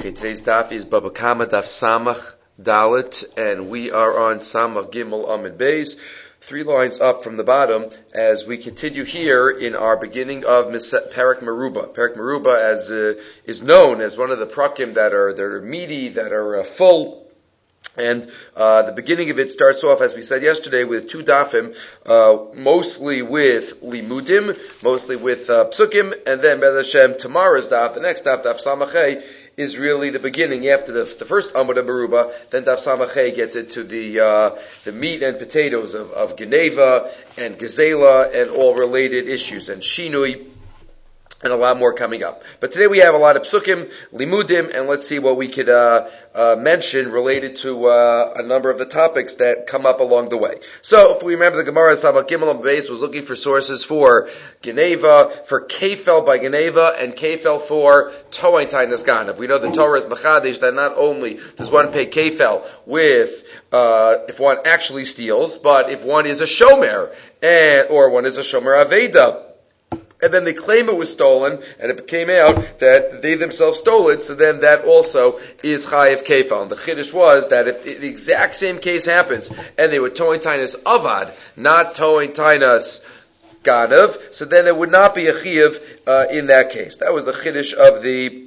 Okay, today's daf is Baba Kama daf Samach Dalit, and we are on Samach Gimel Amid Beis, 3 lines up from the bottom, as we continue here in our beginning of Parak Meruba. Parak Meruba, as is known as one of the prakim that are meaty, that are full. And the beginning of it starts off, as we said yesterday, with 2 dafim, mostly with limudim, mostly with psukim, and then Be'ez Hashem, tomorrow's daf, the next daf, daf Samachay, is really the beginning after the first Amud Meruba. Then daf Samachay gets into the meat and potatoes of Geneva and Gezela and all related issues, and Shinui, and a lot more coming up. But today we have a lot of psukim, limudim, and let's see what we could mention related to a number of the topics that come up along the way. So, if we remember, the Gemara Samach Gimel Beis was looking for sources for Geneva, for Kefel by Geneva, and Kefel for Toain Tainas Ganav. We know the Torah is Machadish that not only does one pay Kefel with if one actually steals, but if one is a shomer, or one is a shomer Aveda, and then they claim it was stolen, and it came out that they themselves stole it, so then that also is chayiv kefal. And the chiddush was that if the exact same case happens, and they were toin tainas avad, not toin tainas ganav, so then there would not be a chayiv in that case. That was the chiddush of the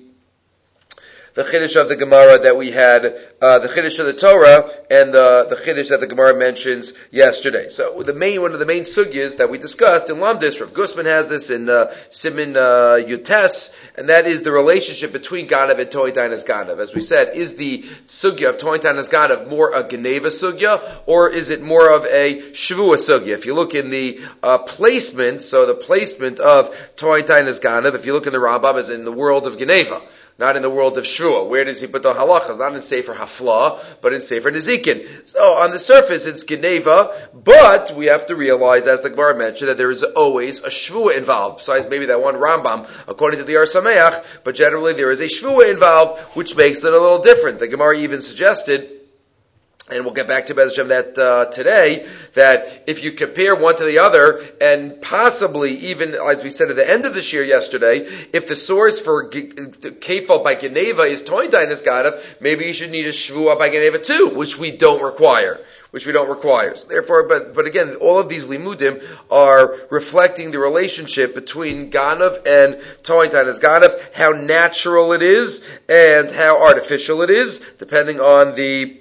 chiddush of the Gemara that we had, the chiddush of the Torah, and the chiddush that the Gemara mentions yesterday. So one of the main sugyas that we discussed in Lamdis, Rav Gusman has this in Siman Yutes, and that is the relationship between Ganav and Toin Tainas Ganav. As we said, is the sugya of Toin Tainas Ganav more a Geneva sugya, or is it more of a Shavua sugya? If you look in the placement, so the placement of Toin Tainas Ganav, if you look in the Rambam, is in the world of Geneva, not in the world of Shvua. Where does he put the halachas? Not in Sefer Hafla, but in Sefer Nezikin. So on the surface it's Geneva, but we have to realize, as the Gemara mentioned, that there is always a Shvua involved, besides maybe that one Rambam, according to the Ar Sameach, but generally there is a Shvua involved, which makes it a little different. The Gemara even suggested, and we'll get back to Be'ez Hashem that today, that if you compare one to the other, and possibly even, as we said at the end of the shir yesterday, if the source for Kefal by Geneva is Toin Tainas Ganav, maybe you should need a Shvua by Geneva too, which we don't require. So therefore, but again, all of these limudim are reflecting the relationship between Ganav and Toin Tainas Ganav, how natural it is, and how artificial it is, depending on the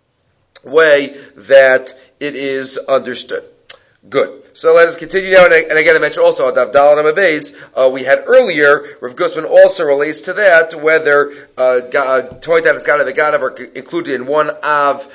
way that it is understood. Good. So let us continue now, and again I mentioned also Daf Dalet Amud Beis, we had earlier, Rav Gusman also relates to that, whether Toin Tainas Ganav and Ganav are included in one av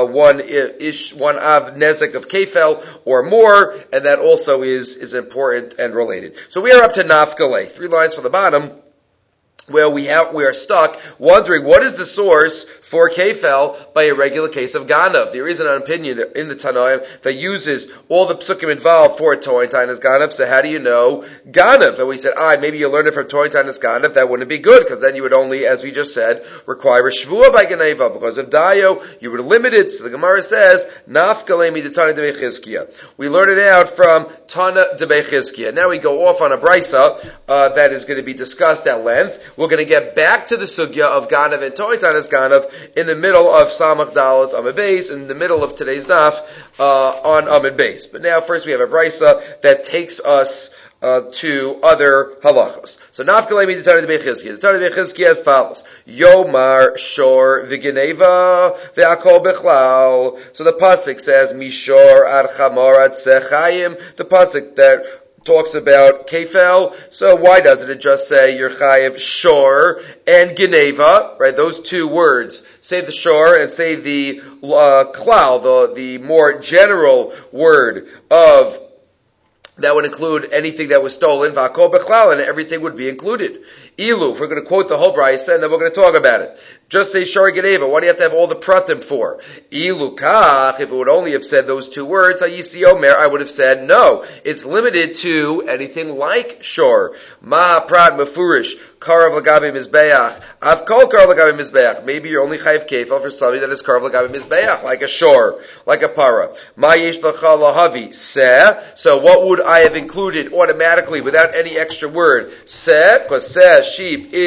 nezek of Kefel or more, and that also is important and related. So we are up to Nafkaleh, 3 lines from the bottom, where we are stuck wondering what is the source for Kefel by a regular case of Ganav. There is an opinion in the Tanaim that uses all the psukim involved for Toin Tainas Ganav. So how do you know Ganav? And we said, maybe you learn it from Toin Tainas Ganav. That wouldn't be good, because then you would only, as we just said, require a Shvua by Geneva. Because of Dayo, you would limit it. So the Gemara says, Nafkalemi de Tana de Bechizkiya. We learn it out from Tana de Bechizkiya. Now we go off on a brisa that is going to be discussed at length. We're going to get back to the sugya of Ganav and Toin Tainas Ganav in the middle of Samach Dalet Amud Beis, in the middle of today's daf on Amud Beis. But now first we have a brisa that takes us to other halachos. So Nafkalemi the Tana de Bechizkiya. The Tana de Bechizkiya as follows: Yomar Shor v'Geneva v'Akol Bechlal. So the pasuk says Mishor ad Chamor ad Sechayim. The pasuk that talks about Kefel. So why doesn't it just say Yerchayev Shor and Geneva, right? Those 2 words. Say the Shor and say the Klal, the more general word of that would include anything that was stolen, V'akol Bechlal, and everything would be included. Ilu, if we're going to quote the whole brisa, and then we're going to talk about it. Just say Shor Geneva. Why do you have to have all the pratim for? Ilu kach, if it would only have said those 2 words, Hayisi Omer, I would have said no. It's limited to anything like Shor. Ma prat mefurish, karav lagabi mizbeach. I've called karav lagabi mizbeach. Maybe you're only chayiv kefal for something that is karav lagabi mizbeach, like a Shor, like a para. Ma yesh lacha lahavi, seh. So what would I have included automatically without any extra word? Seh, because seh, sheep, is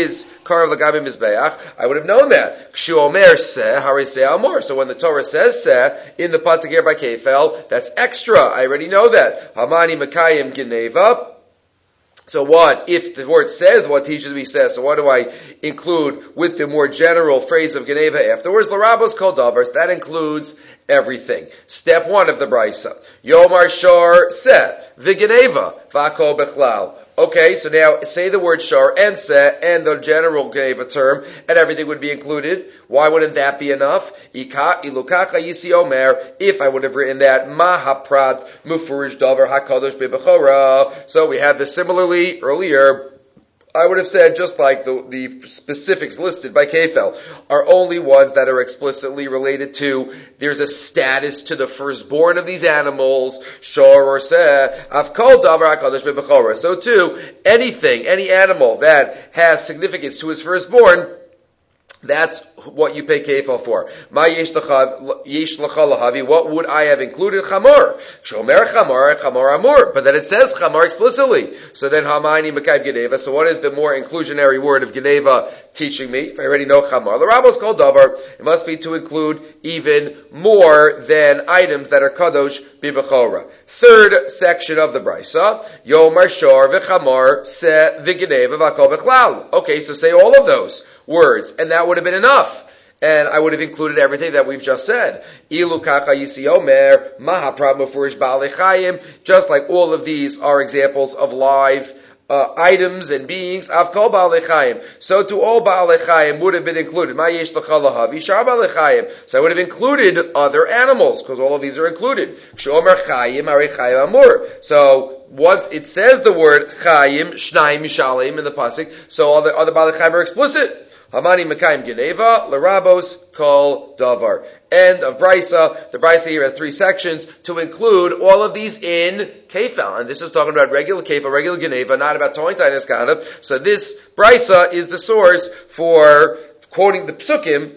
Karav Lagabi Mizbeach, I would have known that. Kshu Omer Seh, Hari Seh Amor. So when the Torah says Seh, in the Pasuk here by Kefel, that's extra. I already know that. Hamani Makayim Geneva. So what, if the word says what teaches me says, so what do I include with the more general phrase of Geneva afterwards? L'rabos kol davars, that includes everything. Step 1 of the Brisa. Yomar shor seh, v'geneva, v'akol bechlal. Okay, so now say the word shor and seh and the general Geneva term, and everything would be included. Why wouldn't that be enough? Ilukacha yisi omer, if I would have written that, ma haprat mufurish davar hakadosh bebechora. So we have this similarly earlier. I would have said, just like the specifics listed by Kefel are only ones that are explicitly related to, there's a status to the firstborn of these animals, shor or seh, avkol davar hakadosh bebechora. So too, any animal that has significance to his firstborn, that's what you pay kefal for. Ma yesh l'cha lahavi, what would I have included? Chamor. Shomer chamor amur. But then it says chamor explicitly. So then hamayni makayim geneva. So what is the more inclusionary word of geneva teaching me? If I already know chamor. The rabbos called davar. It must be to include even more than items that are kadosh bibechora. Third section of the brisa. Yomar shor v'chamor se v'geneva v'akol b'chlal. Okay, so say all of those words, and that would have been enough. And I would have included everything that we've just said. Ilu kacha yisi omer, mahaprat mufurish ba'alei chayim, just like all of these are examples of live items and beings, avkol ba'alei chayim. So to all ba'alei chayim would have been included. Ma yesh l'cha lahavi, shar ba'alei chayim. So I would have included other animals, because all of these are included. Kshomer chayim, ari chayim amur. So once it says the word chayim, shnayim mishalim in the pasuk, so all the other ba'alei chayim are explicit. Hamani Mekayim Geneva, L'rabos Kol Davar. End of Brisa. The Brisa here has 3 sections to include all of these in Kefal. And this is talking about regular Kefal, regular Geneva, not about Toin Tainis Ganav. So this Brisa is the source for quoting the Psukim,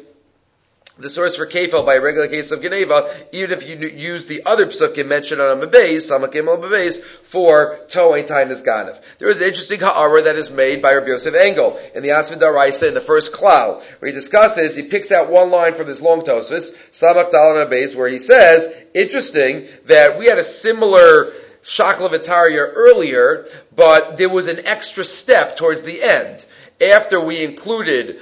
the source for Kefal by a regular case of Geneva, even if you use the other psukim mentioned on Amabez, Samakim Amabez, for To'ein Tainis Ganav. There is an interesting ha'ara that is made by Rabbi Yosef Engel in the Asvin Daraisa in the first klal, where he discusses, he picks out one line from his long Tosfos, Samach Dal Amabez, where he says, interesting, that we had a similar Shakla V'Tarya earlier, but there was an extra step towards the end. After we included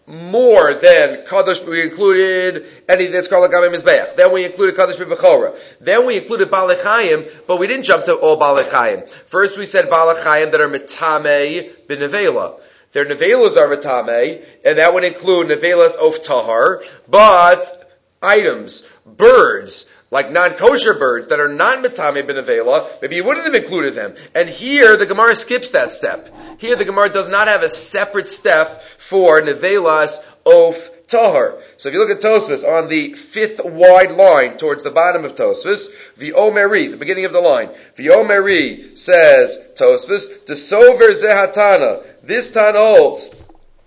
more than Kadosh, we included anything that's called Lagabe Mizbeach. Then we included Kadosh B'Bechora. Then we included Ba'alei Chayim, but we didn't jump to all Ba'alei Chayim. First we said Ba'alei Chayim that are Metame B'Nevela. Their Nevelas are Metame, and that would include Nevelas of Tahar, but items, birds, like non-kosher birds that are not Metame B'Nevela, maybe you wouldn't have included them. And here the Gemara skips that step. Here the Gemara does not have a separate step for Nevelas of Tahar. So if you look at Tosfos on the 5th wide line towards the bottom of Tosfos, V'omeri, the beginning of the line, V'omeri says Tosfos, Desover Zehatana, this Tana holds,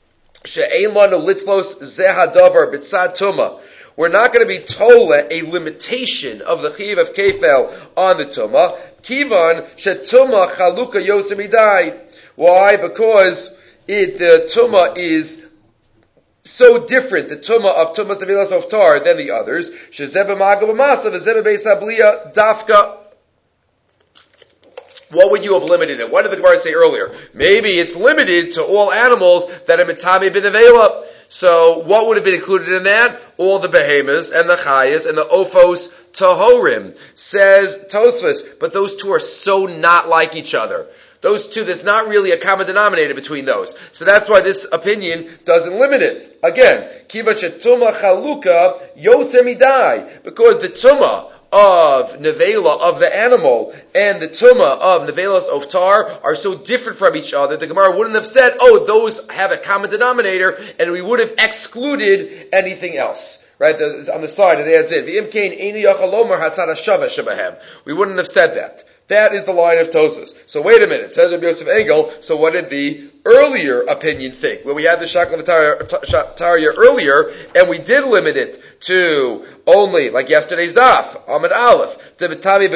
She'ein lanu litzlos Zehadavar b'tzad Tumah. We're not going to be told a limitation of the chiv of kefel on the tumah. Kivan shetumah chaluka yosemidai. Why? Because the tumah is so different, the tumah of tumas nevilas of tar than the others. Shezeba magav masa v'zeba beis abliya dafka. What would you have limited it? What did the Gemara say earlier? Maybe it's limited to all animals that are mitame b'nevela. So what would have been included in that? All the behemoths and the chayas and the ophos tahorim, says Tosfos. But those two are so not like each other. Those two, there's not really a common denominator between those. So that's why this opinion doesn't limit it. Again, kiva chetuma chaluka yosemidai, because the tumah of nevela of the animal and the tumah of nevelas of tar are so different from each other, the Gemara wouldn't have said, oh, those have a common denominator, and we would have excluded anything else. Right? On the side, it adds in, we wouldn't have said that. That is the line of Tosfos. So wait a minute, says Rabbi Yosef Engel, so what did the earlier opinion think, where we had the Shakla V'Tarya earlier, and we did limit it to only, like yesterday's daf, Amid Aleph, there it has a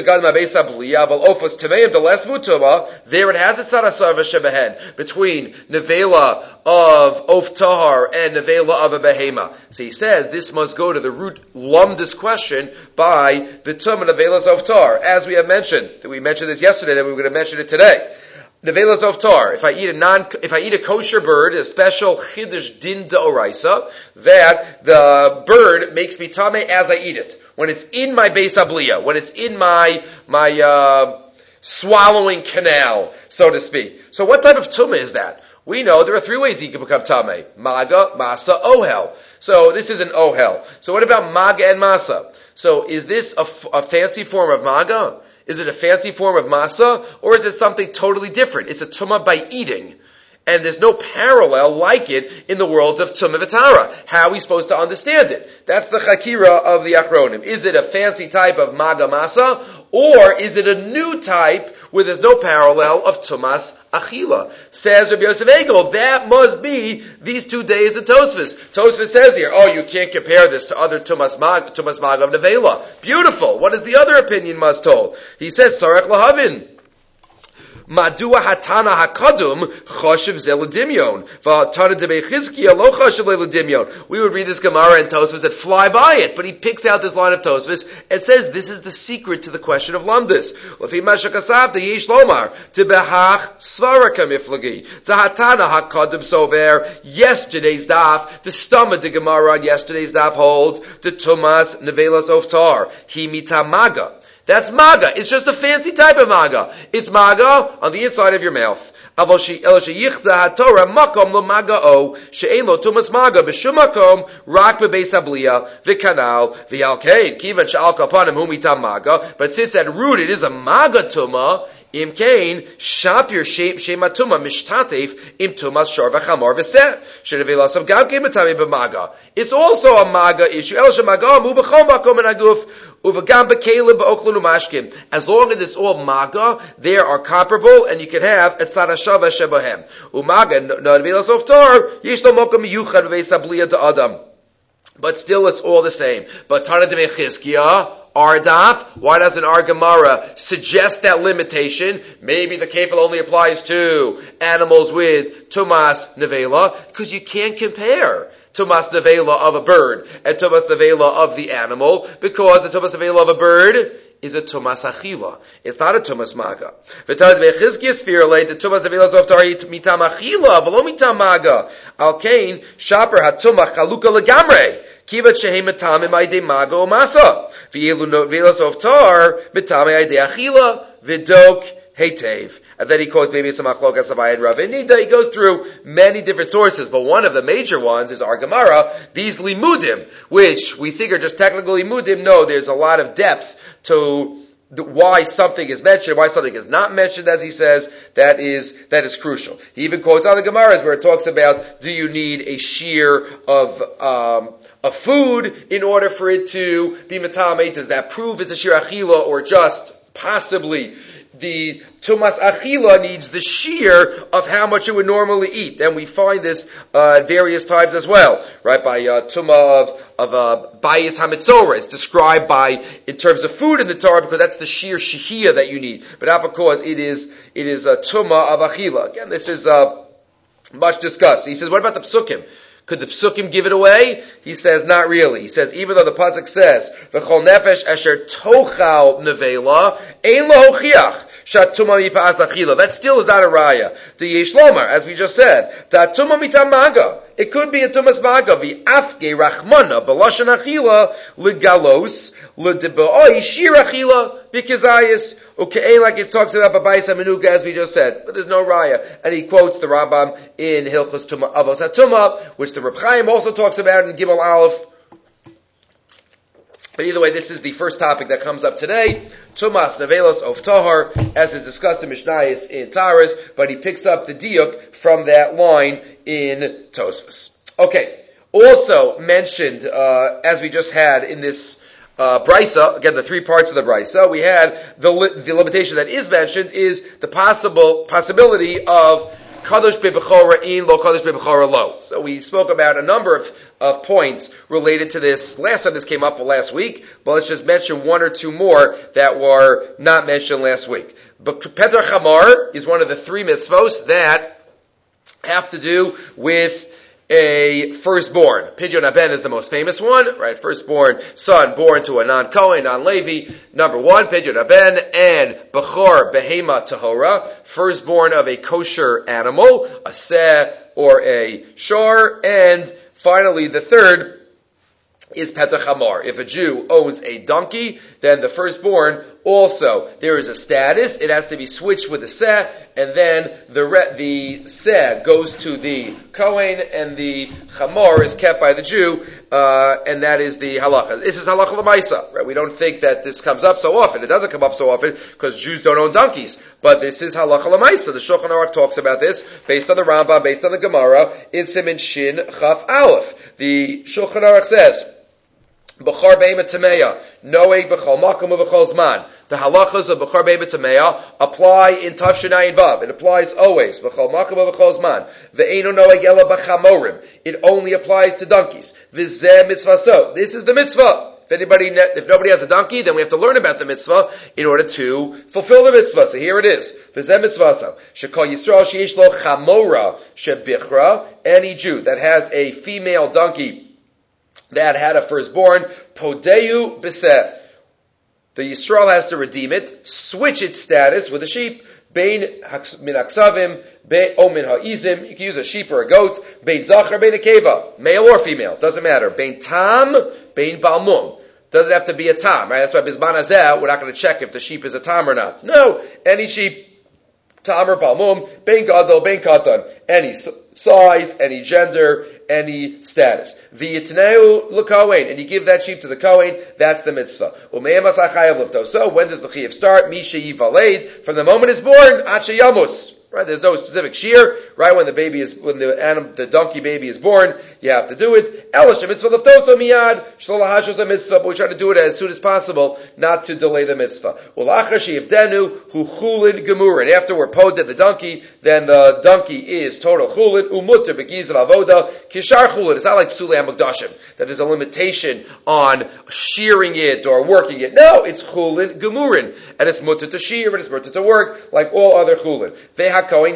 sarasava shebehen, between nevela of Of Tahar and nevela of a behema. So he says this must go to the root lumdus question by the tumah nevelas of Tahar, as we have mentioned. We mentioned this yesterday, that we were going to mention it today. Nevelas of Tar. If I eat a kosher bird, a special chiddush din d'oraisa, that the bird makes me tameh as I eat it. When it's in my beis habliya, when it's in my swallowing canal, so to speak. So what type of tumah is that? We know there are three ways you can become tameh: maga, masa, ohel. So this is an ohel. So what about maga and masa? So is this a fancy form of maga? Is it a fancy form of masa, or is it something totally different? It's a tumah by eating. And there's no parallel like it in the world of tumah v'tara. How are we supposed to understand it? That's the chakira of the achronim. Is it a fancy type of maga masa, or is it a new type where there's no parallel of tumas achila? Says Rabbi Yosef Egel, that must be these 2 days of Tosfos. Tosfos says here, you can't compare this to other tumas maga of nevela. Beautiful. What is the other opinion must hold? He says, sarech lahavin. Madua hatana hakadum choshev zel dimyon. V'hatana debei chizkiya lo choshev le dimyon. We would read this Gemara and Tosfos that fly by it, but he picks out this line of Tosfos and says this is the secret to the question of lumdus. Lefi mashakasavta yesh lomar tebehach svara kamiflagi tahatana hakadum sover. Yesterday's daf, the stomach the Gemara on yesterday's daf holds the tumas nevelas of tar himita maga. That's maga. It's just a fancy type of maga. It's maga on the inside of your mouth. But still it's but since at root it is a maga tuma, Im kain shapir shematuma mishtatef im tumas shor v'chamor v'seh shenevilasav gam kain matami b'maga. It's also a maga issue. El shemaga mu b'chol makom and aguf uvagam b'kelim b'ochlun umashkim. As long as it's all maga, they are comparable, and you can have etzad hashava shebahem. Umaga nevilasav tar yesh lo mokom yuchad v'esabliya to adam. But still, it's all the same. But Tana de Mechizkiya, our daf, why doesn't our Gemara suggest that limitation? Maybe the kefil only applies to animals with tumas nevela, because you can't compare tumas nevela of a bird and tumas nevela of the animal, because the tumas nevela of a bird is a tumas achila. It's not a tumas maga. V'tad ve'chizkiya spirale, the tumas nevela of tari mitam achila, v'lo mitam maga. Al kain shaper hatumah chaluka legamre. Kivat shehem mitam imayde maga o masa. V'yelu velas of tar mitam imayde achila v'dok hetev. And then he quotes maybe it's a machlokas of Ayed Rav Nida. He goes through many different sources, but one of the major ones is our Gemara, these limudim, which we think are just technical limudim. No, there's a lot of depth to why something is mentioned, why something is not mentioned, as he says. That is crucial. He even quotes other Gemaras where it talks about, do you need a shear of food in order for it to be metame? Does that prove it's a shear achila, or just possibly the tumas achila needs the shear of how much it would normally eat? And we find this at various times as well, right? By tumah of bayis hamitzora, it's described by in terms of food in the Torah, because that's the sheer shehiyah that you need. But not because it is a tumah of achila. Again, this is much discussed. He says, what about the psukim? Could the psukim give it away? He says, not really. He says, even though the pasuk says, "V'chol nefesh asher tochal nevela ein lo hochiach shatuma mipas achila," that still is not a raya. The yesh lomar, as we just said, tatuma mitam maga. It could be a tumas maga. V'afge rachmana b'lashon achila legalos ledeboi shir achila b'kezayis. Okay, like it talks about Babayis HaMenuka, as we just said, but there's no raya. And he quotes the Rambam in Hilchos Tumah Avos HaTumah, which the Reb Chaim also talks about in Gimel Aleph. But either way, this is the first topic that comes up today. Tumas Nevelos of Tahar, as is discussed in Mishnayos in Taras, but he picks up the diuk from that line in Tosfos. Okay, also mentioned, as we just had in this Brisa, again, the three parts of the Brisa, we had the limitation that is mentioned is the possibility of kadosh bebechora in, lo kadosh bebechora lo. So we spoke about a number of points related to this. Last time this came up last week, but let's just mention one or two more that were not mentioned last week. But Peter Chamar is one of the three mitzvos that have to do with a firstborn. Pidyon Haben is the most famous one, right? Firstborn son born to a non-Kohen, non-Levi. Number one, Pidyon Haben, and Bechor Behema Tahora, firstborn of a kosher animal, a seh or a shor, and finally the third is Petach Hamar. If a Jew owns a donkey, then the firstborn also, there is a status. It has to be switched with the seh, and then the seh goes to the Kohen, and the Hamar is kept by the Jew, and that is the halacha. This is halacha l'maisa, right? We don't think that this comes up so often. It doesn't come up so often because Jews don't own donkeys. But this is halacha l'maisa. The Shulchan Aruch talks about this based on the Rambam, based on the Gemara, in Siman Shin Chaf Aleph. The Shulchan Aruch says, Bechor Be'ema Tameya, Noeg B'chol Makom U'B'chol Zman. The halachas of Bechor Be'ema Tameya apply in Tafshin Ayin Vav. It applies always. B'chol Makom U'B'chol Zman. Ve'eno Noeg Ela B'chamorim. It only applies to donkeys. V'zeh mitzvah so. This is the mitzvah. If nobody has a donkey, then we have to learn about the mitzvah in order to fulfill the mitzvah. So here it is. V'zeh mitzvah so. Shekol Yisrael sheyesh lo chamora shebichra. Any Jew that has a female donkey that had a firstborn, podeu beseh. The Yisrael has to redeem it, switch its status with a sheep, bein min haksavim, o min ha'izim, you can use a sheep or a goat, bein zachar, bein a keva, male or female, doesn't matter, bein tam, bein balmum. Doesn't have to be a tam, right? That's why bizman hazeh, we're not going to check if the sheep is a tam or not. No, any sheep, tam or balmum, bein gadol, bein katan, any size, any gender, any status. V'yitneu l'kohen, and you give that sheep to the Kohen, that's the mitzvah. U'me'em asah chayav lifto. So, when does the chiyuv start? Mi sheyivaled, from the moment it's born, ad sheyamus. Right, there's no specific shear. Right, when the donkey baby is born, you have to do it. Elish mitzvah liftoso miyad shlo lahashos a mitzvah, but we try to do it as soon as possible, not to delay the mitzvah. Ulachar sheyivdenu hu chulin gemurin. After we're poded the donkey, then the donkey is total chulin umutter begizav avoda kishar chulin. It's not like psulei hamukdashim that there's a limitation on shearing it or working it. No, it's chulin gemurin, and it's mutter to shear and it's mutter to work like all other chulin. Also,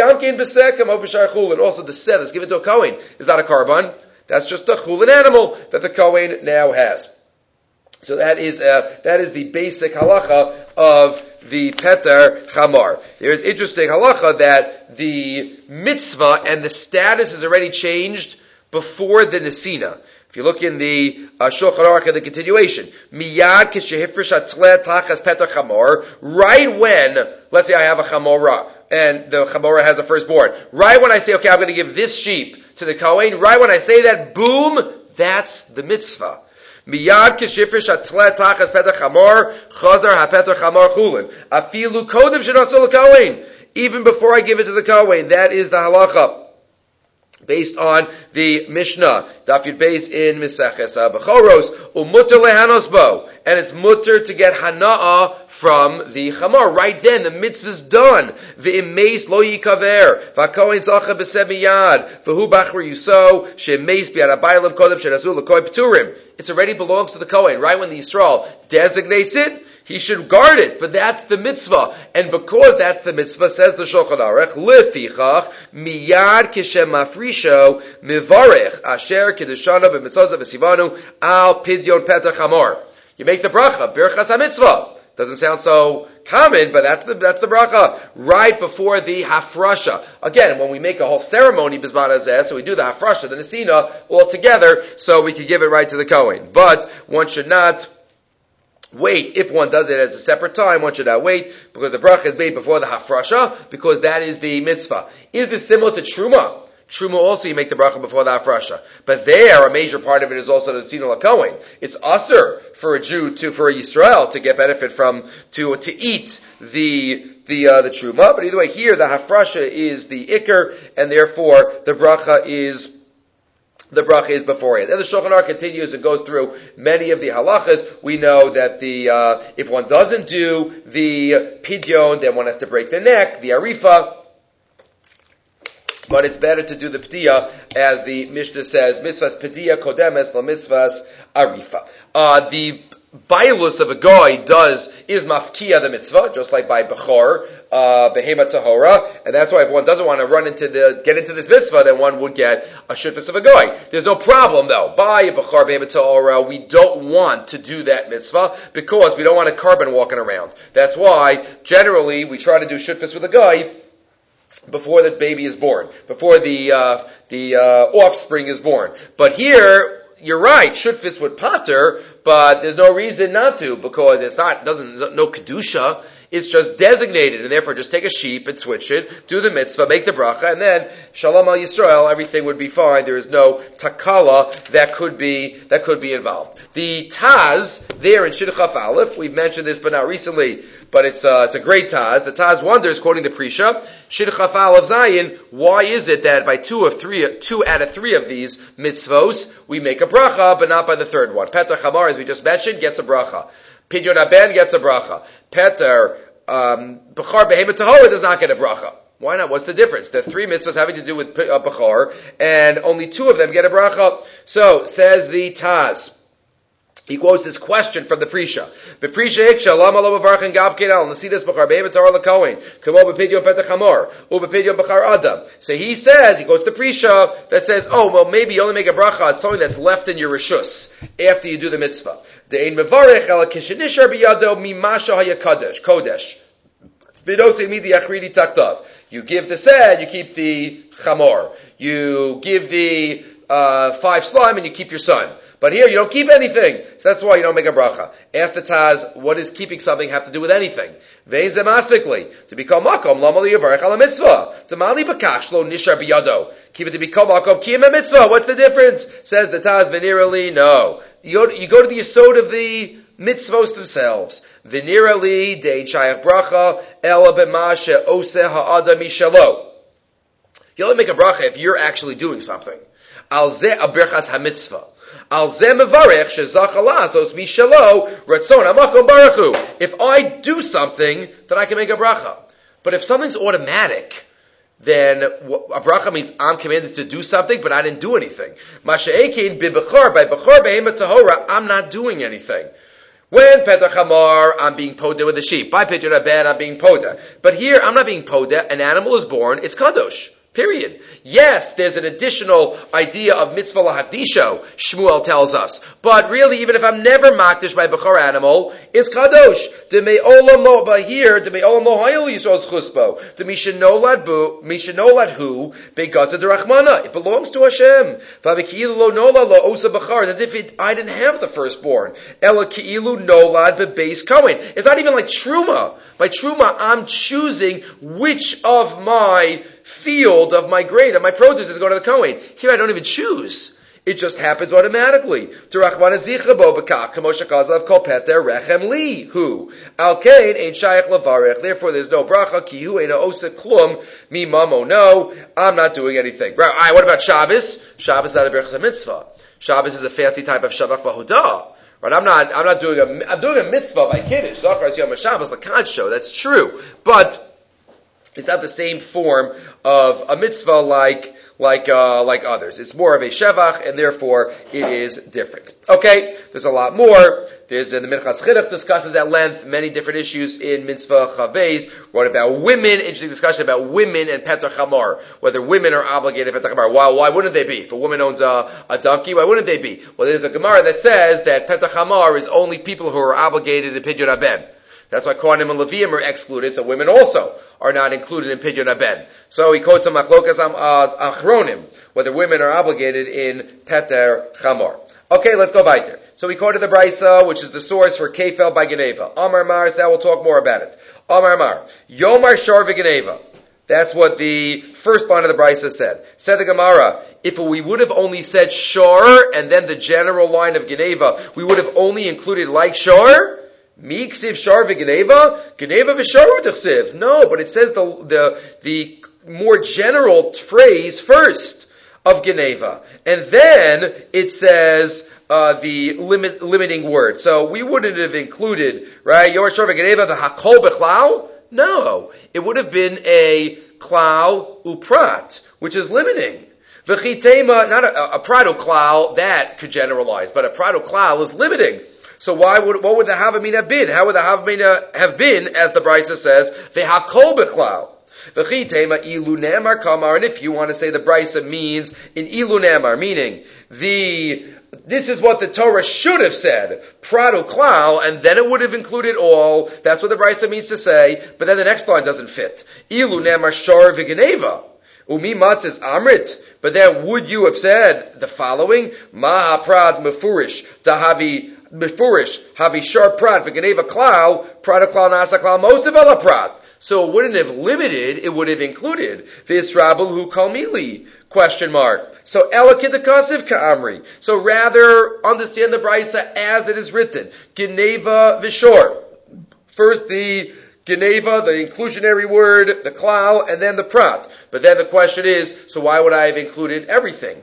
the seh that's given to a Kohen is not a karban. That's just a chulin animal that the Kohen now has. So that is the basic halacha of the Peter Chamar. There is interesting halacha that the mitzvah and the status is already changed before the Nesina. If you look in the Shulchan Aruch in the continuation, miyad k'shehifresh atlet tachas Peter Chamar, right when, let's say I have a chamorah, and the chamorah has a firstborn. Right when I say, okay, I'm going to give this sheep to the Kohen, right when I say that, boom, that's the mitzvah. Miyad k'shifresh atlet tachas Peter Chamar, chazar ha-Peter Chamar chulin. Afilu kodem shenaso l'Kohen. Even before I give it to the Kohen, that is the halacha. Based on the Mishnah, Daf Yud Beis in Meseches Bechoros, umutter lehanos bo, and it's mutter to get hana'ah from the chamar. Right then, the mitzvah's done. V'immeis lo yikaver, v'kohen zacha b'seh miyad, v'hu bachar yuso, she'immeis b'yad habaylim kodem she'nazu l'koi p'turim. It already belongs to the Kohen. Right when the Yisrael designates it, he should guard it, but that's the mitzvah. And because that's the mitzvah, says the Shulchan Aruch, lefichach miyad kishem mafrisho mivarech asher kedushana b'mitzvah v'sivanu al pidyon petach hamor. You make the bracha, birchas ha-mitzvah. Doesn't sound so common, but that's the bracha right before the hafrasha. Again, when we make a whole ceremony bizman hazeh, so we do the hafrasha, the nesina all together, so we can give it right to the Kohen. But one should not wait. If one does it as a separate time, one should not wait, because the bracha is made before the hafrasha, because that is the mitzvah. Is this similar to truma? Truma also you make the bracha before the hafrasha. But there, a major part of it is also the tzina l'kohen. It's usher for a Jew for a Yisrael to get benefit from, to eat the truma. But either way, here the hafrasha is the ikr, and therefore the bracha is before it. And the Shulchan Aruch continues and goes through many of the halachas. We know that if one doesn't do the pidyon, then one has to break the neck, the arifa. But it's better to do the p'tiyah, as the Mishnah says, mitzvahs p'tiyah kodemes la mitzvahs arifa. The bailus of a guy is mafkiya the mitzvah, just like by Bechor, behema tahora, and that's why if one doesn't want to get into this mitzvah, then one would get a shutfus of a guy. There's no problem though. By Bechor, behema tahora, we don't want to do that mitzvah because we don't want a carbon walking around. That's why generally we try to do shutfus with a guy before the baby is born, before the offspring is born. But here, you're right, shutfus would pater, but there's no reason not to, because no kedusha, it's just designated, and therefore just take a sheep and switch it, do the mitzvah, make the bracha, and then, shalom al Yisrael, everything would be fine. There is no takala that could be involved. The Taz, there in Shidduch Aleph, we've mentioned this but not recently, but it's a great Taz. The Taz wonders, quoting the Prisha, Shidduch Aleph Zayin, why is it that by two out of three of these mitzvos, we make a bracha, but not by the third one? Peter Chamar, as we just mentioned, gets a bracha. Pidyon Aben gets a bracha. Peter, Bechor Behema Tahora does not get a bracha. Why not? What's the difference? There are three mitzvahs having to do with Bechor, and only two of them get a bracha. So, says the Taz. He quotes this question from the Prisha. B'Prisha Iksha, Lama Lo B'Varchin Gavkin Al, Nasidas B'Char Behema Tahora L'Kohen, Kamo B'Pidyon Petach Hamor, U'B'Pidyon B'Char Adam. So he says, he quotes the Prisha that says, maybe you only make a bracha on something that's left in your rishus after you do the mitzvah. De'ein mevarech ala kishenishar biyado mimasha hayakadosh kodesh. V'nosei midi achridi taktav. You give the sed, you keep the chamor. You give the 5 slime, and you keep your son. But here you don't keep anything, so that's why you don't make a bracha. Ask the Taz, what does keeping something have to do with anything? Vein zemaspikli, to become makom lamali yavarech ala mitzvah. To mali bakashlo nishar biyado. Keep it to become makom kiyem mitzvah. What's the difference? Says the Taz venirali, no. You go to the yesod of the mitzvos themselves. Venirali dein shayach bracha ela b'ma she'oseh ha'adam mishalo. You only make a bracha if you're actually doing something. Al zeh aberchas hamitzvah. Al zeh mevarech shezach alasos mishalo ratzon hamakom baruchu. If I do something, then I can make a bracha. But if something's automatic, then a bracha means I'm commanded to do something, but I didn't do anything. Masha'ekin b'bechor, by bechor behema tahora, I'm not doing anything. When Petach Hamar, I'm being poda with the sheep. By Pidyon Aben, I'm being poda. But here, I'm not being poda. An animal is born, it's kadosh. Period. Yes, there's an additional idea of mitzvah lahakdisho, Shmuel tells us. But really, even if I'm never makdish by bechor animal, it's kadosh. Demei olamo, but here, demei olamo hayel yisrael's chuspo. Demei shenolad hu, begazah derachmana. It belongs to Hashem. Vaviki'ilu lo nolad lo osa bechar. As if I didn't have the firstborn. Ela ki'ilu nolad bebeis kohen. It's not even like truma. By truma, I'm choosing which of my field of my grain, of my produce is going to the Kohen. Here I don't even choose. It just happens automatically. Therefore there's no bracha, ki hu eina osa klum, mi mamo, no, I'm not doing anything. Right, all right, what about Shabbos? Shabbos is not a berachas mitzvah. Shabbos is a fancy type of shavach v'hudah. Right, I'm doing a mitzvah by Kiddush. Zachar Yom HaShabbos, L'kadsho, that's true. But it's not the same form of a mitzvah like others. It's more of a shevach, and therefore it is different. Okay, there's a lot more. There's the Minchas Chinuch discusses at length many different issues in Mitzvah Chavez. Wrote about women, interesting discussion about women and Petach Hamar, whether women are obligated to Petach Hamar. Why wouldn't they be? If a woman owns a donkey, why wouldn't they be? Well, there's a Gemara that says that Petach Hamar is only people who are obligated in Pidyon Aben. That's why Kohanim and Leviim are excluded, so women also are not included in Pidyon Aben. So he quotes some Machlokas Achronim, whether women are obligated in Peter Chamor. Okay, let's go weiter. So we quoted the Brisa, which is the source for Kefel by Geneva. Amar Mar, so we'll talk more about it. Amar Mar, Yomar Shar v'Geneva. That's what the first line of the Brisa said. Said the Gemara, if we would have only said Shar, and then the general line of Geneva, we would have only included like Shar, Mi ksiv shar v'geneva, geneva v'sharu t'chsiv. No, but it says the more general phrase first of geneva, and then it says the limiting word. So we wouldn't have included, right? Yor shar v'geneva v'hakol b'chlal. No, it would have been a klal uprat, which is limiting. V'chitema, not a pradal klal, that could generalize, but a pradal klal is limiting. So what would the havamina have been? How would the havamina have been, as the Brisa says, v'hakol b'klal? V'chitema ilu nemar kamar, and if you want to say the Brisa means in ilu nemar, meaning this is what the Torah should have said, pradal klal, and then it would have included all. That's what the Brisa means to say, but then the next line doesn't fit. Ilu nemar shor v'geneva. Umi matzis amrit. But then would you have said the following? Maha prad mefurish tahavi mefurish havi shar prad v'geneva klal prad klal nasa klal mosav ala prad. So it wouldn't have limited; it would have included v'israbel hu kalmili ? So elakid the kasiv ka'amri. So rather understand the brisa as it is written. Geneva v'shor. First the Geneva, the inclusionary word, the klal, and then the prat. But then the question is, so why would I have included everything?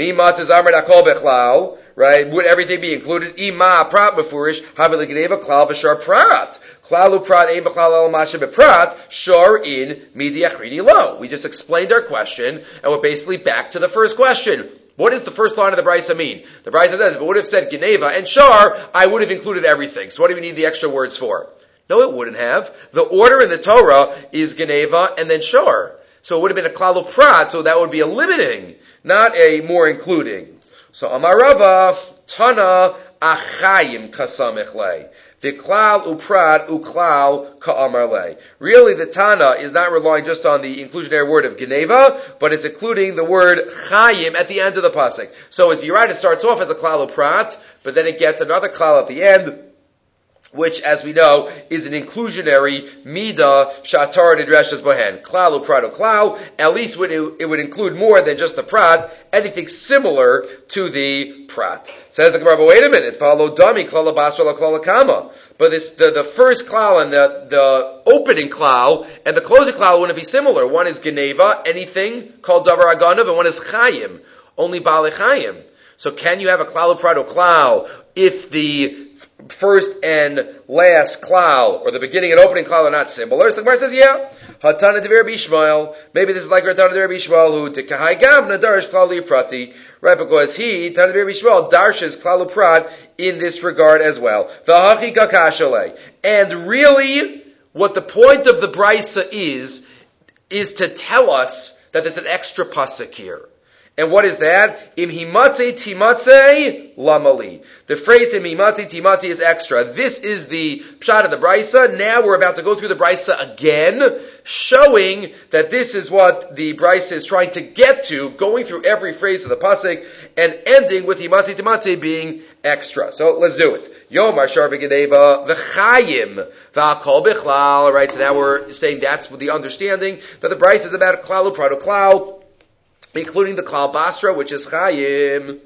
Right? Would everything be included? Ima prat mefurish, havili Geneva klal v'shar prat. Klalu prat ein b'klal el masha b'prat, shor in midi achrini lo. We just explained our question, and we're basically back to the first question. What does the first line of the Brisa mean? The Brisa says, if it would have said Geneva and shar, I would have included everything. So what do we need the extra words for? No, it wouldn't have. The order in the Torah is Geneva and then Shor. So it would have been a klal prat, so that would be a limiting, not a more including. So Amarava, Tana, Achayim kasamichle. The klal uprat uklal ka'amarle. Really the Tana is not relying just on the inclusionary word of Geneva, but it's including the word Chayim at the end of the pasuk. So as you're right, it starts off as a klal uprat, but then it gets another klal at the end, which, as we know, is an inclusionary midah shatar nidreshes bohen. Klal uprad uklal. At least it would include more than just the prat, anything similar to the prat. Says the Gemara, but wait a minute. Follow dami klal basra la klal kama. But the first klal and the opening klal and the closing klal wouldn't be similar. One is geneva, anything called davar aganav, and one is chayim, only baalei chayim. So can you have a klal uprad uklal if the first and last klal, or the beginning and opening klal, are not similar? So the Gemara says, yeah. Hatana de Rabbi Yishmael. Maybe this is like Hatana de Rabbi Yishmael, who tekahai gavna darish klal liprati, right? Because he, Hatana de Rabbi Yishmael, darshes klal uprat in this regard as well. V'hachi kakashale. And really, what the point of the brisa is to tell us that there's an extra pasuk here. And what is that? Im himatze timatze lamali. The phrase im himatze timatze is extra. This is the pshat of the brisa. Now we're about to go through the brisa again, showing that this is what the brisa is trying to get to, going through every phrase of the pasuk and ending with himatze timatze being extra. So let's do it. Yomar shar v'geneva v'chayim v'akol b'chlal. All right, so now we're saying that's the understanding that the brisa is about klal uprad uklal, including the klal basra, which is chayim.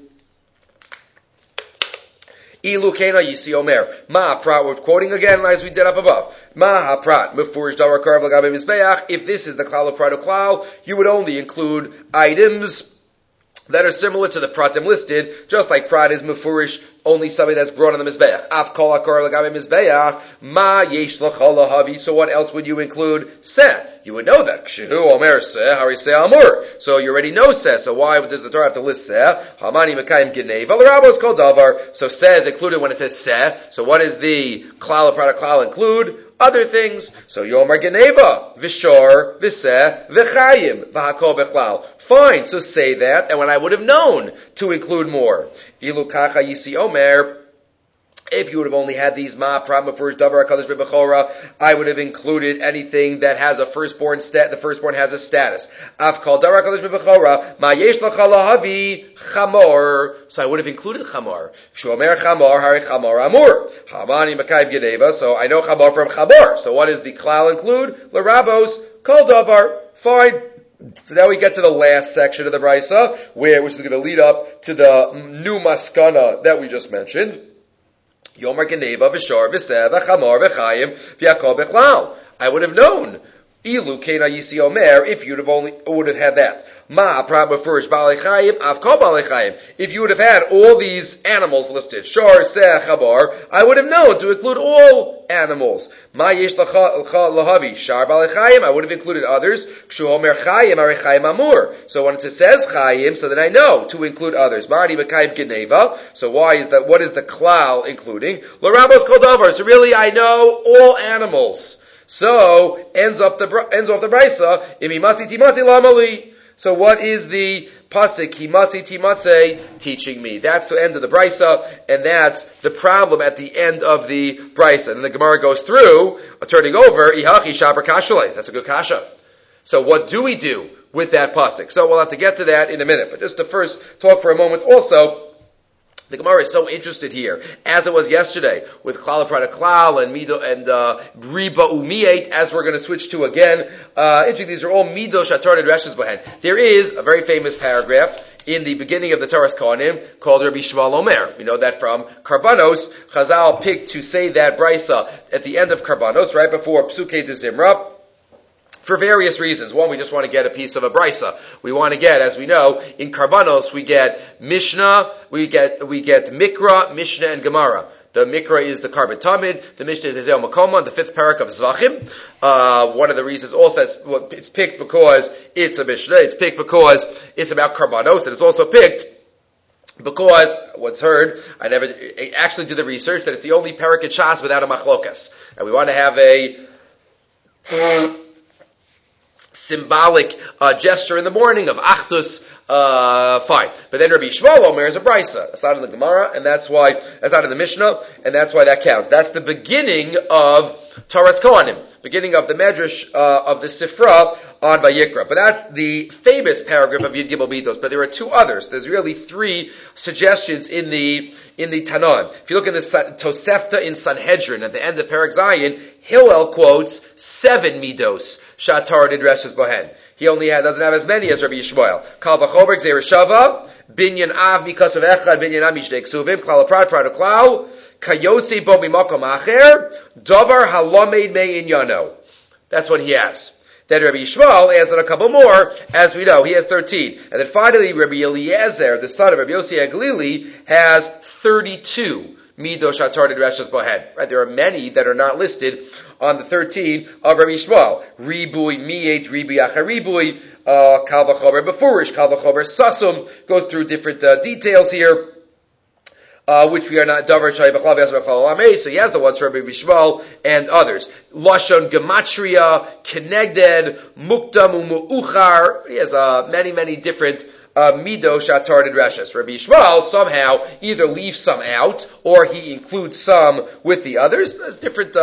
Ilu kena yisi omer. Ma prat, we're quoting again as we did up above. Ma prat, mefurish davar karav l'gabe mizbeach. If this is the klal uprad uklal, you would only include items that are similar to the pratim listed, just like prat is mefurish, only something that's brought on the mizbeach. Af kol hakor l'gabe mizbeach, ma yesh l'chol lahavi. So what else would you include? Seh. You would know that. Kshehu omer seh, hari seh amur. So you already know seh, so why does the Torah have to list seh? Hamani mekayim geneva, l'rabos kol davar. So seh is included when it says seh. So what is the klal uprad uklal include? Other things. So Yomar Geneva, Vishor, Viseh, V'chayim, V'hakol B'chlal. Fine, so say that, and when I would have known to include more. Ilu kacha yisi omer, if you would have only had these ma, prat, mefurish, davar, hakadosh b'bechora, I would have included anything that has a firstborn the firstborn has a status. Af kol davar, hakadosh b'bechora, ma yesh l'cha lahavi, chamor. So I would have included chamor. Shomer chamor, hari chamor amur. Hamani makayim geneva, so I know chamor from chamor. So what does the klal include? L'rabos, kol davar. Fine. So now we get to the last section of the brisa, which is going to lead up to the new maskana that we just mentioned. Yomar Geneva, Vishar, Viseh, V'chamar, V'chayim, V'yakol B'chlal. I would have known. Ilu Kena Yisi Omer, if would have had that. Ma Prabha Furish Balei Chayim, Avkol Balei Chayim. If you would have had all these animals listed, Shor, Seh, Chabar, I would have known to include all animals. Ma Yesh Lahavi, Shar Balei Chayim, I would have included others. Kshu Homer Chayim, Are Chayim Amur. So when it says Chayim, so then I know to include others. Ma'ani B'Chayim Geneva. So why is that? What is the klal including? L'Rabos Kol Davar. So really, I know all animals. So ends off the brisa. Imimatzi timatzi lamali. So what is the pasuk? Himatzi timatze teaching me. That's the end of the brisa, and that's the problem at the end of the brisa. And then the Gemara goes through, turning over. Ihachi shaper kashalei. That's a good kasha. So what do we do with that pasuk? So we'll have to get to that in a minute. But just to first talk for a moment also. The Gemara is so interested here, as it was yesterday, with Klal Prada Klal and Mido and Riba Umiyet, as we're going to switch to again. These are all Mido Shatar and Reshus Bohen. There is a very famous paragraph in the beginning of the Taras Kohanim called Rabbi Shmuel Omer. We know that from Karbanos. Chazal picked to say that brisa at the end of Karbanos, right before Psukei de Zimra, for various reasons. One, we just want to get a piece of a brisa. We want to get, as we know, in Karbanos, we get Mishnah, we get Mikra, Mishnah, and Gemara. The Mikra is the Karban Tamid, the Mishnah is Ezel Makoma, the fifth parak of Zvachim. One of the reasons also it's picked because it's a Mishnah, it's picked because it's about Karbanos, and it's also picked because what's heard, I never actually did the research, that it's the only parak in Shas without a machlokas. And we want to have a symbolic gesture in the morning of Achdus, fine. But then Rabbi Shmuel Omer is a brisa. That's not in the Gemara, and that's not in the Mishnah, and that's why that counts. That's the beginning of Taras Kohanim, beginning of the Medrash of the Sifra on Vayikra. But that's the famous paragraph of Yud Gimel Midos. But there are two others. There's really three suggestions in the Tanan. If you look in the Tosefta in Sanhedrin at the end of Parak Zayin, Hillel quotes 7 Midos. Shatar did Reshus Bohen. He only doesn't have as many as Rabbi Yishmael. Kal v'chober gzeir shava, binyan av because of echad, binyan am mishdei ksuvim, klal aprat prat klal, kayotzi bo mimakom acher, davar halamed me inyano. That's what he has. Then Rabbi Yishmael adds on a couple more, as we know, he has 13. And then finally, Rabbi Eliezer, the son of Rabbi Yossi Aglili, has 32 Midos Shatar did Reshus Bohen. Right? There are many that are not listed on the 13 of Rabbi Yishmael. Ribui, Miyet, Ribui, Acharibui, Kal V'chober Befurish, Kal V'chober Sasum, goes through different details here, which we are not, Davar Shai B'chlav Yasar B'chal Amei, so he has the ones for Rabbi Yishmael and others. Lashon Gematria, Kenegded, Mukdam, Umu'uchar, he has many different Mido Shatar did Reshus. Rabbi Yishmael somehow either leaves some out or he includes some with the others. There's different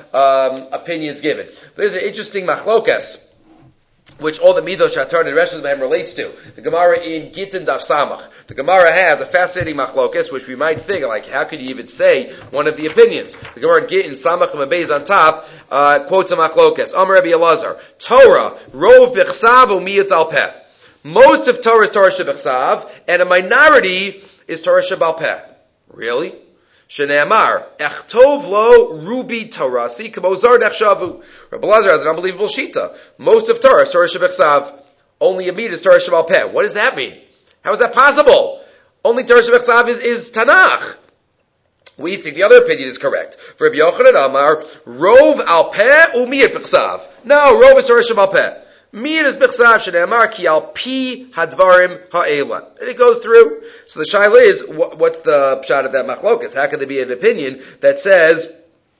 opinions given. There's an interesting machlokas, which all the Mido Shatar did Reshus relates to. The Gemara in Gittin Daf Samach. The Gemara has a fascinating machlokas, which we might think, like, how could you even say one of the opinions? The Gemara in Gittin Samach and Mabez on top quotes a machlokas. Amar Rabbi Elazar, Torah, Rov B'chsav Umiyat Al Peh. Most of Torah is Torah Shebechsav, and a minority is Torah Shebal Peh. Really? Shene'amar, Echtov lo rubi Torasi k'mozar nechshavu. Rabbi Elazar has an unbelievable shita. Most of Torah is Torah Shebechsav. Only a meat is Torah Shebal Peh. What does that mean? How is that possible? Only Torah Shebechsav is Tanakh. We think the other opinion is correct. For Rabbi Yochanan Amar, Rov al Peh umiyat bechsav. No, Rov is Torah Shebal Peh. Mir is b'chsav shene'amar ki al pi hadvarim ha'ela. And it goes through. So the shaila is, what's the pshat of that machlokas? How could there be an opinion that says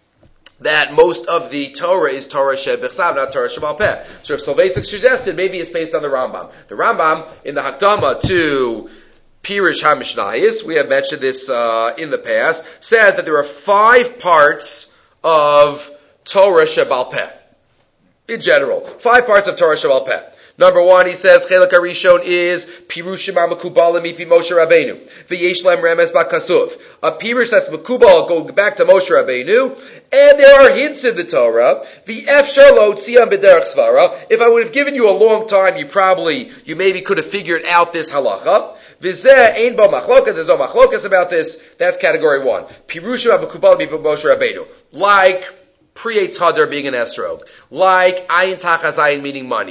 that most of the Torah is Torah sheb'chsav, not Torah shebal peh? So if Soloveitchik suggested, maybe it's based on the Rambam. The Rambam, in the Hakdama to Pirush HaMishnayos, we have mentioned this in the past, says that there are 5 parts of Torah shebal peh. In general, 5 parts of Torah Shebal Peh. Number 1, he says, Chelak HaRishon is Pirushim HaMekubalim Mipi Moshe Rabbeinu. V'yesh Lem Remes B'Kasuv. A Pirush that's Mekubal, going back to Moshe Rabbeinu. And there are hints in the Torah. V'efshar lo tziam b'derech svara. If I would have given you a long time, you maybe could have figured out this halacha. V'zeh ein bo machlokas. There's no machlokas about this. That's category 1. Pirushim HaMekubalim Mipi Moshe Rabbeinu. Like Pri-Eitz Hadar being an esrog, like Ayin Tachas Ayin meaning money.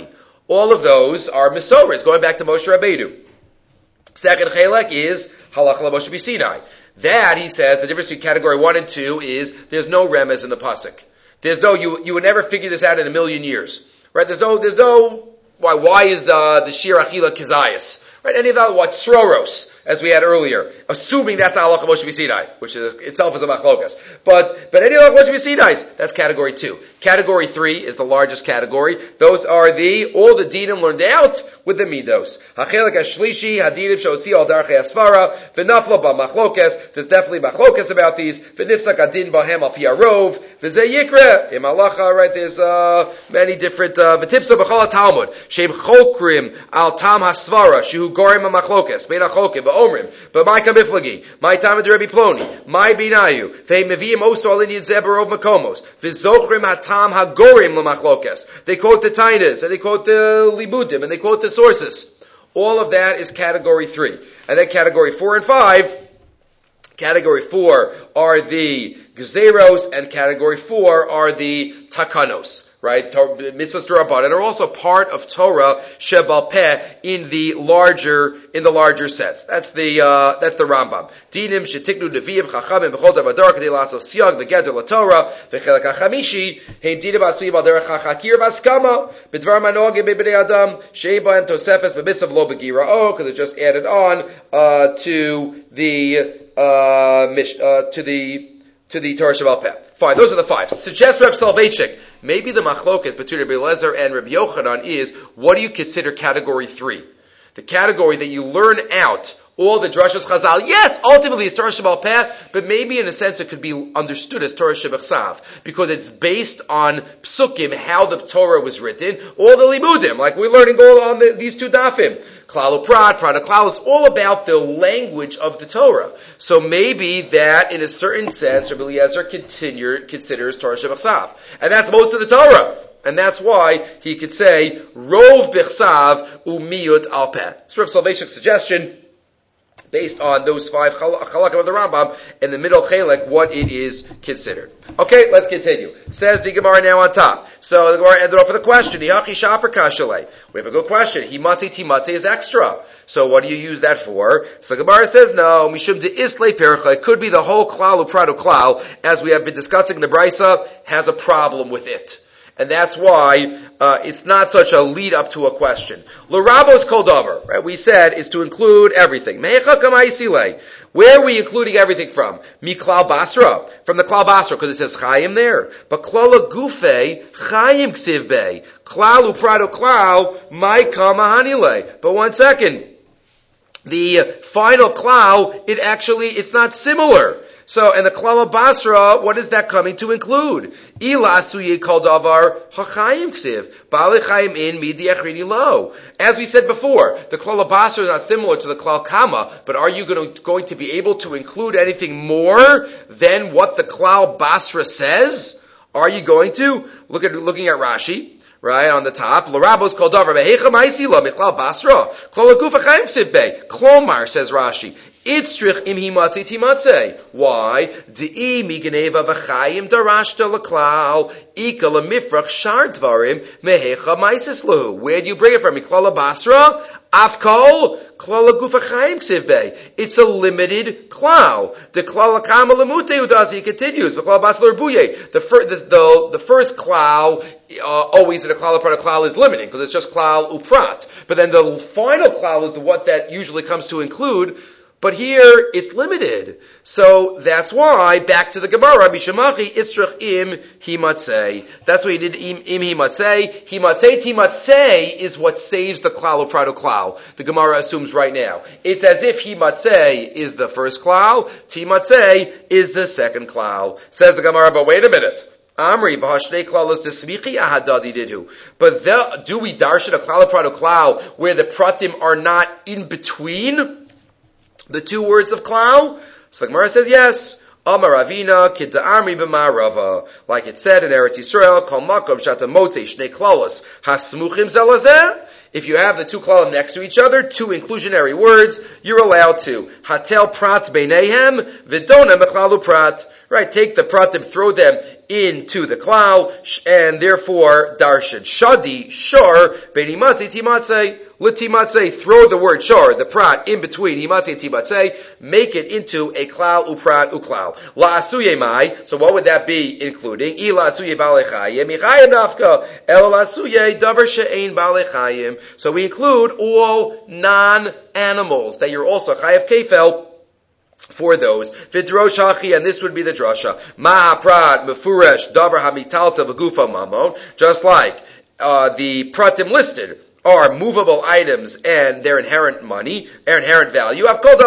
All of those are Mesorahs, going back to Moshe Rabbeinu. Second chelek is Halacha Moshe B'Sinai. That, he says, the difference between category 1 and 2 is there's no remez in the pasuk. There's no, you would never figure this out in a million years. Right? There's no, why is the Shir Achila Kizayas? Right? Any of that, what, Sroros, as we had earlier, assuming that's Halacha Moshe B'Sinai, which is itself is a machlokas. But any Halacha Moshe B'Sinai, that's category 2. Category 3 is the largest category. Those are all the dinim learned out with the midos. Hachelek hashlishi hadinim sheotzi al darchei asvara v'nafla b'machlokas. There's definitely machlokas about these. V'nifsak adin b'hem al pi arov v'zeh yikra im halacha. Right? There's many different v'tipsa b'chol Talmud sheim chokrim al tam hasvara shehu gorim machlokas bein achokim v'omrim b'may kamiflagi my tam d'Rebbi Ploni my binayu v'hem meviim oso al inyan zeber of makomos v'zochrim hatam hagorim l'machlokas. They quote the Tainas and they quote the Libudim and they quote the sources. All of that is category 3. And then category 4 and 5, category 4 are the Gzeros and category 4 are the Takanos. Right? Mitzvahs D'Rabbanan are also part of Torah Shebal Peh in the larger sense. That's the Rambam. Dinim shetiknu neviim chachamim b'chol davadar k'dei lasos siyag v'geder laTorah v'chelek hachamishi heim dinim asuyim al derech hachakir v'askama b'dvar manogim b'bnei adam she'ei b'hem tosefes b'mitzav lo b'gira'o, because it just added on to the Torah Shebal Peh. Fine, those are the 5. Suggest Reb Soloveitchik. Maybe the machlokas between Rabbi Eliezer and Rabbi Yochanan is, what do you consider category 3? The category that you learn out all the drashos Chazal. Yes, ultimately it's Torah Shebal Peh, but maybe in a sense it could be understood as Torah Shebechsav, because it's based on psukim, how the Torah was written, all the libudim, like we're learning all on these 2 dafim. Klal uprat, prat klal, it's all about the language of the Torah. So maybe that, in a certain sense, Rabbi Eliezer considers Torah Shebechsav. And that's most of the Torah. And that's why he could say, Rov Bechsav Umiyut Al Peh. It's Rav Soloveitchik's suggestion, based on those 5 chalakim of the Rambam, in the middle chelek, what it is considered. Okay, let's continue. Says the Gemara now on top. So the Gemara ended off with a question. We have a good question. Himatze timatze is extra. So what do you use that for? So the Gemara says, no, mishum de islay percha. It could be the whole klal uprado klal, as we have been discussing in the Brisa, has a problem with it. And that's why it's not such a lead up to a question. L'rabos kol davar, right? We said is to include everything. Mehecha kamaisile. Where are we including everything from? Miklal Basra, from the Klal Basra, because it says Chaim there. But Klala Gufe Chaim Ksiv Bey. Klal uprado klal my kamahanile. But 1 second. The final klal, it's not similar. So, and the Klal Basra, what is that coming to include? Ila suye kol davar hachayim ksiv ba'alei chayim in midi achrini lo. As we said before, the Klal Basra is not similar to the Klal Kama, but are you going to be able to include anything more than what the Klal Basra says? Are you going to? Looking at Rashi. Right, on the top, L'rabos kol davar mehecha ma'isi lo michlal Basra klal gufa chayim ksiv bey. Klomar, says Rashi, Itzrich im himatze timatze. Why? D'i migneva v'chayim darashta l'klal ika l'mifrach shar dvarim mehecha maisis lahu. Where do you bring it from? Miklal Basra? Afkol? Klal gufa chayim ksiv bey. It's a limited klal. The klal kama lemute udazi, he continues. V'klal basla rubuye. The first klal, always in a klal uprat, a klal is limiting, because it's just klal uprat. But then the final klal is what that usually comes to include. But here, it's limited. So, that's why, back to the Gemara, Mishamachi, Itzrach im himatzei. That's what he did, im himatzei. Himatzei timatzei is what saves the klal uprado klal. The Gemara assumes right now. It's as if himatzei is the first klal, timatzei is the second klal. Says the Gemara, but wait a minute. Amri b'hashnei klalos desmichi ahadadi didhu. But do we darshan a klal uprado klal where the pratim are not in between the 2 words of klal? So the Gemara says yes. Amar Ravina kidda amri b'ma'arava, like it said in Eretz Yisrael, kol makom shata motei shnei klalos hasmuchim zelazeh. If you have the 2 klalim next to each other, 2 inclusionary words, you're allowed to. Hatel prat beinehem v'dona mechlalu prat. Right, take the pratim, throw them into the klal, and therefore darshan. Shadi, shor, ben himatzei timatzei. L'timatzei, throw the word shor, the prat, in between himatzei and timatzei, make it into a klal uprat uklal. La'asuye mai, so what would that be including? I la'asuye balechayim, ichayim nafka, el la'asuye davar she'ein balechayim. So we include all non-animals that you're also chayav kefel for those. Vidroshachi, and this would be the drasha. Ma'aprat, mefuresh, davar hamitalta v'gufa mamon, just like the pratim listed are movable items and their inherent money, their inherent value.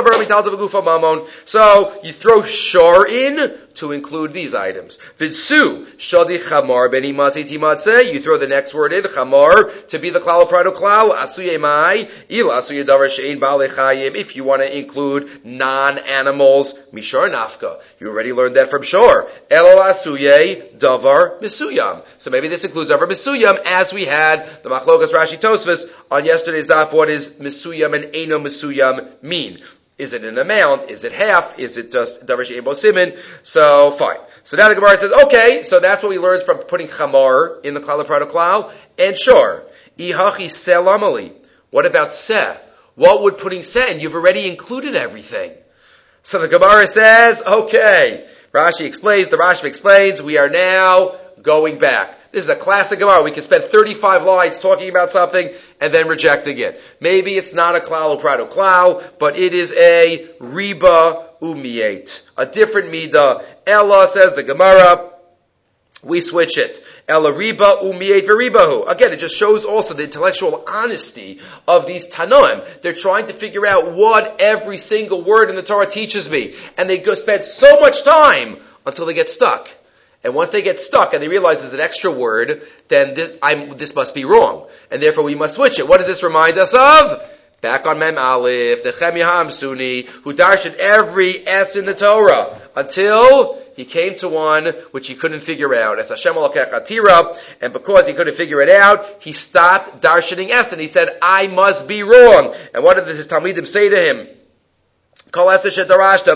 So you throw shor in to include these items. Vidsu, shadi chamar ben himatzei timatzei, you throw the next word in, chamar, to be the klal prado klal, asuye mai, ila asuye davar she'ein balechayim, if you want to include non-animals, mishor nafka. You already learned that from shor. Elo asuye davar misuyam. So maybe this includes davar misuyam, as we had the machlokas Rashi Tosfos on yesterday's daf. What is misuyam and eino misuyam mean? Is it an amount? Is it half? Is it just davar she'ein bo simin? So fine. So now the Gemara says, okay, so that's what we learned from putting chamar in the klal prado klal, and sure. Ihachi selamali. What about seh? What would putting seh in? You've already included everything. So the Gemara says, okay. Rashi explains, the Rashba explains, we are now going back. This is a classic Gemara. We can spend 35 lines talking about something and then rejecting it. Maybe it's not a klal or prado klal, but it is a riba umiate. A different midah. Ella, says the Gemara, we switch it. Ella riba umiate v'ribahu. Again, it just shows also the intellectual honesty of these Tanoim. They're trying to figure out what every single word in the Torah teaches me. And they spend so much time until they get stuck. And once they get stuck and they realize there's an extra word, then this must be wrong. And therefore we must switch it. What does this remind us of? Back on Mem Aleph, Nehemiah Hamsuni, who darshan every S in the Torah until he came to one which he couldn't figure out. It's Hashem Elokech Atira, and because he couldn't figure it out, he stopped darshaning S, and he said, I must be wrong. And what did his Talmidim say to him? He says to them,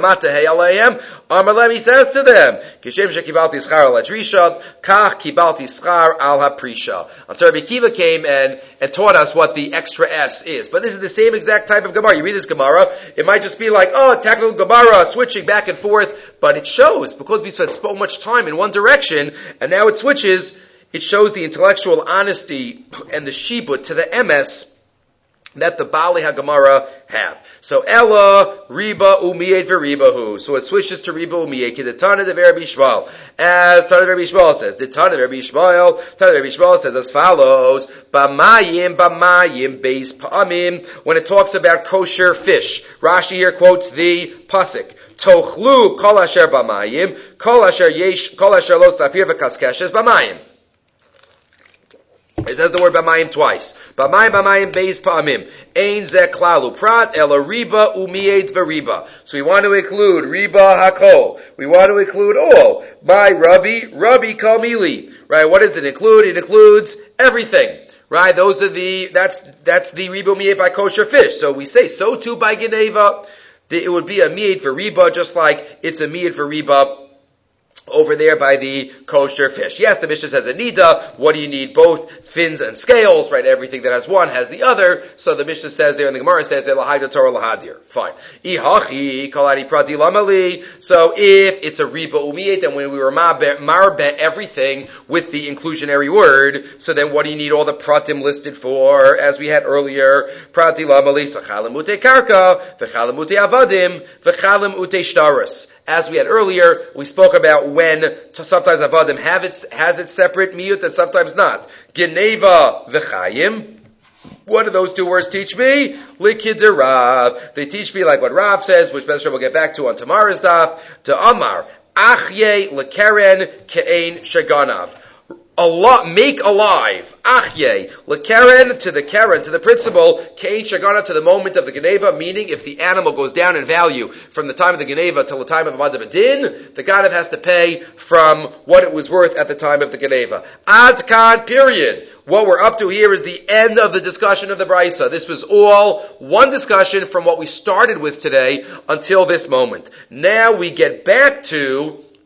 Kishem shekibalti schar al hadrisha, kach kibalti schar al haprisha. So Rabbi Akiva came and taught us what the extra S is. But this is the same exact type of Gemara. You read this Gemara, it might just be like, technical Gemara, switching back and forth, but it shows, because we spent so much time in one direction, and now it switches, it shows the intellectual honesty and the shibut to the MS that the Baalei HaGemara have. So Ella, Riba, Umiyet, Veribahu. So it switches to Riba, Umiyet. The Tana de Rabbi Yishmael. As Tana de Rabbi Yishmael says. The Tana de Rabbi Yishmael. Tana de Rabbi Yishmael says as follows. Bamayim, Beis Pa'amim. When it talks about kosher fish. Rashi here quotes the Pasuk. Tochlu kol asher bamayim. Kol asher lo sapir v'kaskeshes bamayim. It says the word Bamayim twice. Bamayim, Beis Pa'amim. Ein ze klalu prat, ela riba umiet v'riba. So we want to include riba hakol. We want to include all. My Rabbi Kamili. Right, what does it include? It includes everything. Right, that's the riba umiet by kosher fish. So we say, so too by Geneva. It would be a miet for riba, just like it's a miet for riba over there by the kosher fish. Yes, the Mishnah says a nida. What do you need? Both fins and scales, right? Everything that has one has the other. So the Mishnah says there, and the Gemara says there, lahayda Torah lahadir. Fine. Ihachi kaladi prati lamali. So if it's a riba umiyet, then when we were marbe everything with the inclusionary word, so then what do you need all the pratim listed for? As we had earlier, prati lamali, sachalim ute karka, v'chalim ute avadim, v'chalim ute shtaris. As we had earlier, we spoke about when sometimes avadim has its separate miyut and sometimes not. Geneva v'chayim. What do those two words teach me? Likid Rav. They teach me like what Rav says, which Bezra will get back to on tomorrow's daf. To Amar, Achye lekeren ke'ein shaganav. Make alive, achye, lekeren, to the principle, kein shagana, to the moment of the geneva, meaning if the animal goes down in value from the time of the geneva till the time of Amad Badin, the ganav has to pay from what it was worth at the time of the geneva. Ad kan, period. What we're up to here is the end of the discussion of the Brisa. This was all one discussion from what we started with today until this moment. Now we get back to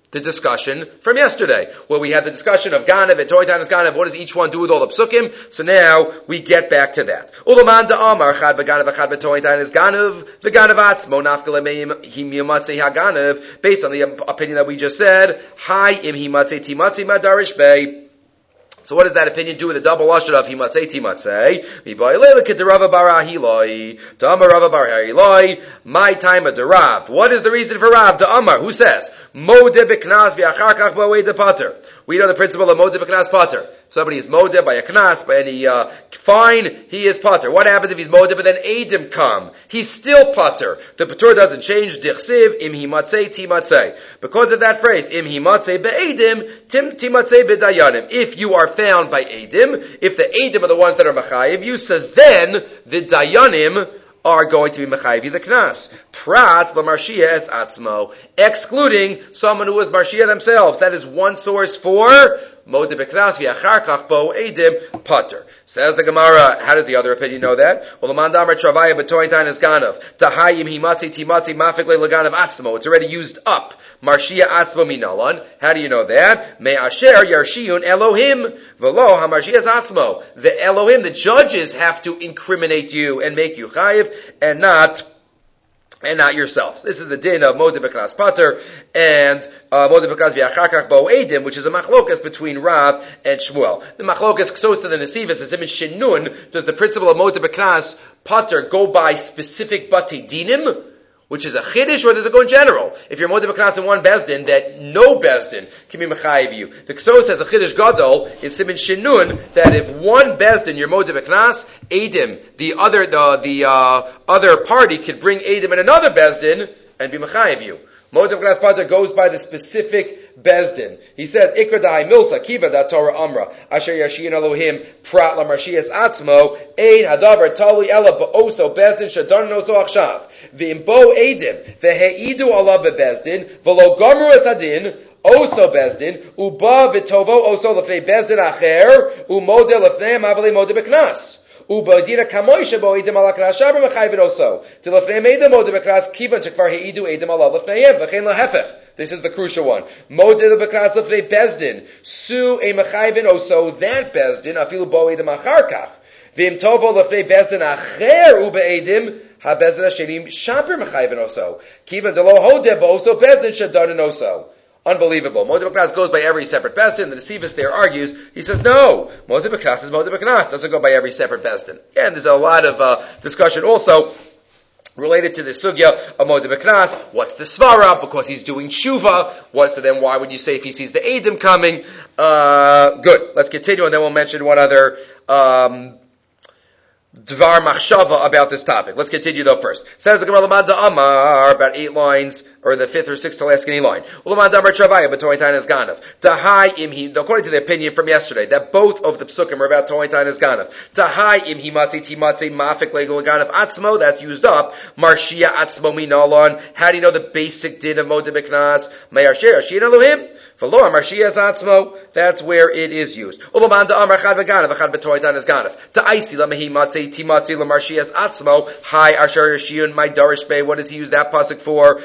the discussion from yesterday, where we had the discussion of Ganav and Toitan is Ganav. What does each one do with all the psukim? So now we get back to that. Ulaman da'amar chad b'Ganav chad b'Toitan is Ganav v'Ganav atzmo nafkele meim him yimatzei ha'Ganav. Based on the opinion that we just said, Hai im himatzei timatzei madarish bei. So what does that opinion do with the double lashon of himatzei timatzei? Mi'ba'ilei l'kedarava barahiloi da'amar rava barahiloi. My time of the Rav. What is the reason for Rav? The Amar. Who says modeh b'knas v'achar kach b'awei de pater? We know the principle of modeh b'knas pater. Somebody is modeh by a knas, by any fine, he is pater. What happens if he's modeh but then edim come? He's still pater. The pater doesn't change. Dichsiv im himatzei timatzei. Because of that phrase, im himatzei be'edim timatzei be'dayanim. If you are found by edim, if the edim are the ones that are machayev you, so then the dayanim are going to be mechayev you the knas. Prat l'marshia es atzmo, excluding someone who is marshia themselves. That is one source for modeh b'knas v'achar kach bo edim pater. Says the Gemara, how does the other opinion know that? Well, the mandamar travaya b'tointain is ganav tahayim himatzi timatzi mafik le'leganav atzmo. It's already used up. Marshia atzmo minalan. How do you know that? Me asher yarshiyun Elohim v'lo hamarshia atzmo. The Elohim, the judges, have to incriminate you and make you chayiv, and not yourself. This is the din of modeh b'knas pater and modeh b'knas v'achar bo edim, which is a machlokas between Rav and Shmuel. The machlokas ksos to the nesivas is in Shinun. Does the principle of modeh b'knas pater go by specific bati dinim, which is a chiddush, or does it go in general? If you're modeh b'knas in one bezdin, that no bezdin can be mechayiv you. The ksos has a chiddush gadol in Siman Shinun that if one bezdin you're modeh b'knas, edim, the other party could bring edim in another bezdin and be mechayiv you. Modeh b'knas pater goes by the specific bezdin. He says, Ikra da'ai milsa kiva da Torah amra asher yashin Elohim prat la marshias atzmo ein hadavar tali ela ba'oso bezdin shadon oso achshav v'im bo edim v'he'idu ala bebezdin v'lo gomer es adin oso bezdin uba v'tovo oso lefnei bezdin acher u'modeh lefnei mavali modeh b'knas. Ubadira kamoisha bo edim ala knas shaber mechayved oso till lefnei edim modeh b'knas kivan shekvar he'idu edim ala lefneihem v'chein lahefech. This is the crucial one. Modeh b'knas lefnei bezdin su a mechayved oso that bezdin afilu bo edim achar kach v'im tovo lefnei bezdin acher uba edim ha bezdin hashenim shaber mechayved oso kivan delo hodeh bo oso bezdin shadarin oso. Unbelievable. Modeh b'knas goes by every separate bezdin. The Nesivos there argues. He says, no, modeh b'knas is modeh b'knas. Doesn't go by every separate bezdin. And there's a lot of discussion also related to the sugya of modeh b'knas. What's the svara? Because he's doing tshuva. So then why would you say if he sees the edim coming? Good. Let's continue, and then we'll mention one other Dvar machshava about this topic. Let's continue though first. Says the Gemara Lamad Amar, about 8 lines, or the 5th or 6th to last skinny line. Lamad Amar Travaya, but Toitain is Ganav. Tahai imhi, according to the opinion from yesterday, that both of the psukim are about Toitain is Ganav. Tahai imhi matzi timatzi mafik legul Ganav atzmo, that's used up. Marshia atzmo minalon. How do you know the basic din of modeh b'knas? Mayasher Ashin Elohim. That's where it is used. What does the he use that pasuk for?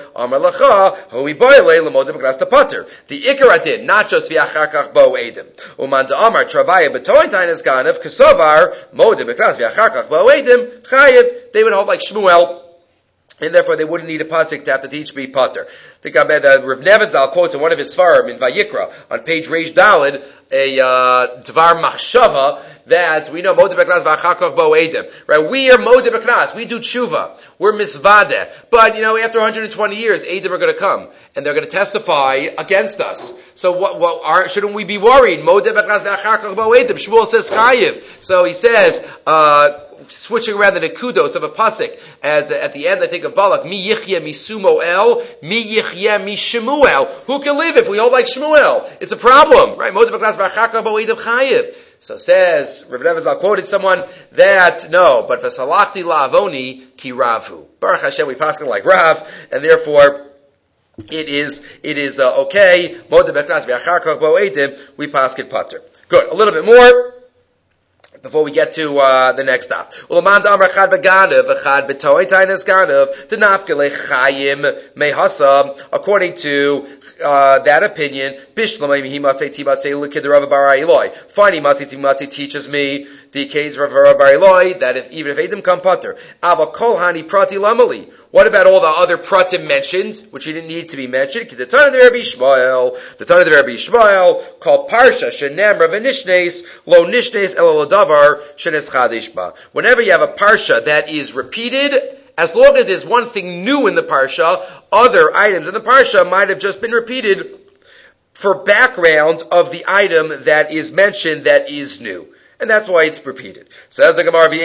The ikar adin, not just v'achar kach bo edim. Uman da amar travaya b'tointain is ganav kasavar modeh b'knas v'achar kach bo edim chayev. They would hold like Shmuel, and therefore they wouldn't need a pasuk to have to teach me pater. The Rav Nebenzahl quotes in one of his Sfarim in Vayikra on page Reish Daled a Dvar Machshava that we know modeh b'knas v'achar kach bo edim. Right? We are modeh b'knas. We do tshuva. We're misvadeh. But after 120 years, edim are going to come and they're going to testify against us. So shouldn't we be worried? Modeh b'knas v'achar kach bo edim. Shmuel says chayiv. So he says, switching around the nekudos of a pasuk, as at the end I think of Balak, mi yichye mi sumoel, mi yichye mi shemuel. Who can live if we hold like Shmuel? It's a problem, right? Modeh b'knas v'achar kach bo edim chayiv. So says, Rav Nebenzahl quoted someone that, no, but v'salachti la'avoni ki Ravu. Baruch Hashem, we paskin like Rav, and therefore, it is okay. Modeh b'knas v'achar kach bo edim, we paskin pater. Good. A little bit more. before we get to the next daf. Ulamand amar chad beganav, v'chad b'toy tainas ganav, denafke lechayim mehasa. According to that opinion, bishlamay mihimatzei timatzei likid Rav bar Eloi. Finding matzei timatzei teaches me the case of Rav bar Eloi that even if Adam come putter, ava kol hani prati lamali. What about all the other pratim mentioned, which he didn't need to be mentioned? The Tana of the Rabbi Yishmael, called Parsha, Shenemra v'nishnes, lo nishnes elo ladavar, shenes chadish ba. Whenever you have a Parsha that is repeated, as long as there's one thing new in the Parsha, other items in the Parsha might have just been repeated for background of the item that is mentioned that is new. And that's why it's repeated. Says the Gemara,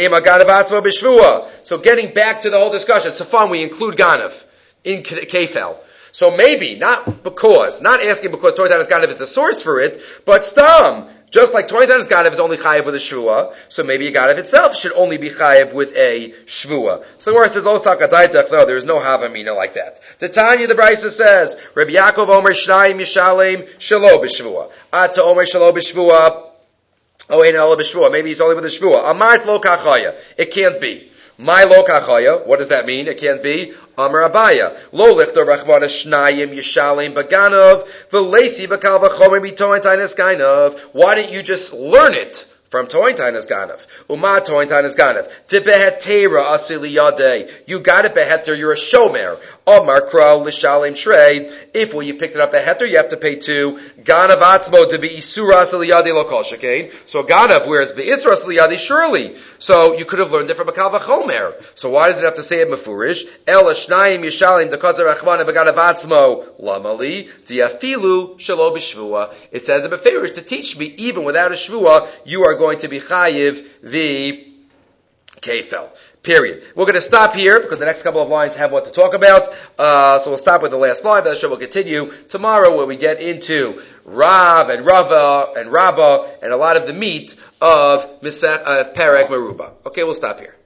so getting back to the whole discussion, it's so fun we include Ganav in Kefel. So maybe, not asking because Torah Tanis Ganav is the source for it, but Stam, just like Torah Tanis Ganav is only chayiv with a shvua, so maybe a Ganav itself should only be chayiv with a shvua. So where it says, no, there is no havamina like that. The Tanya, the Brisa says, Rabbi Yaakov Omer Shnayim Yishalem Shelo B'Shvua. Ata Omer Shelo B'Shvua. Oh, ain't Allah b'shvua. Maybe he's only with a shvua. Amart lo kachaya. It can't be. My lo kachaya. What does that mean? It can't be. Amar Abaya. Lo lichter rachvana shnayim yishalim baganov v'leisi b'kal v'chomer b'toin tainas gainav. Why didn't you just learn it from toin tainas gainav? Uma toin tainas gainav. Tibehetera asili yadei. You got it beheter. You're a shomer. Amar kral l'shalim trade. If when you picked it up a heter, you have to pay two. Ganav atzmo to be isura asili lo kol shekain. So ganav, whereas be isra asili surely. So you could have learned it from a kal v'chomer. So why does it have to say it mefurish? El shnayim yishalim dekotzer rachmana v'ganav atzmo lamali diafilu shelo b'shvua. It says it mefurish to teach me even without a shvua, you are going to be chayiv the kefel. Period. We're going to stop here because the next couple of lines have what to talk about. So we'll stop with the last line, but the show will continue tomorrow where we get into Rav and Rava and Rabbah and a lot of the meat of Perek Meruba. Okay, we'll stop here.